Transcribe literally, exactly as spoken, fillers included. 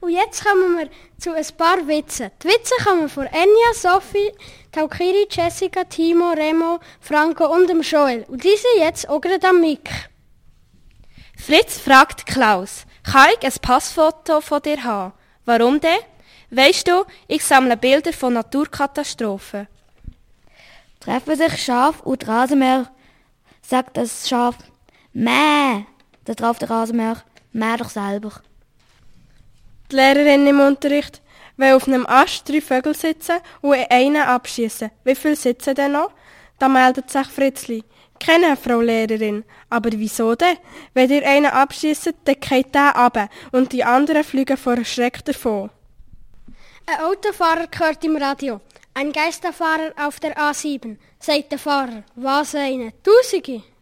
Und jetzt kommen wir zu ein paar Witzen. Die Witze kommen von Enya, Sophie, Taukiri, Jessica, Timo, Remo, Franco und dem Joel. Und die sind jetzt auch gerade am Mic. Fritz fragt Klaus, kann ich ein Passfoto von dir haben? Warum denn? Weisst du, ich sammle Bilder von Naturkatastrophen. Treffen sich Schaf und Rasenmäher, sagt das Schaf, Mäh. Da drauf der Rasenmäher, mäh doch selber. Die Lehrerin im Unterricht, wenn auf einem Ast drei Vögel sitzen und einen abschießen, wie viele sitzen denn noch? Da meldet sich Fritzli. Keine, Frau Lehrerin. Aber wieso denn? Wenn ihr einen abschießt, dann geht der runter und die anderen fliegen vor Schreck davon. Ein Autofahrer hört im Radio. Ein Geisterfahrer auf der A sieben. Sagt der Fahrer, was eine? Tausende.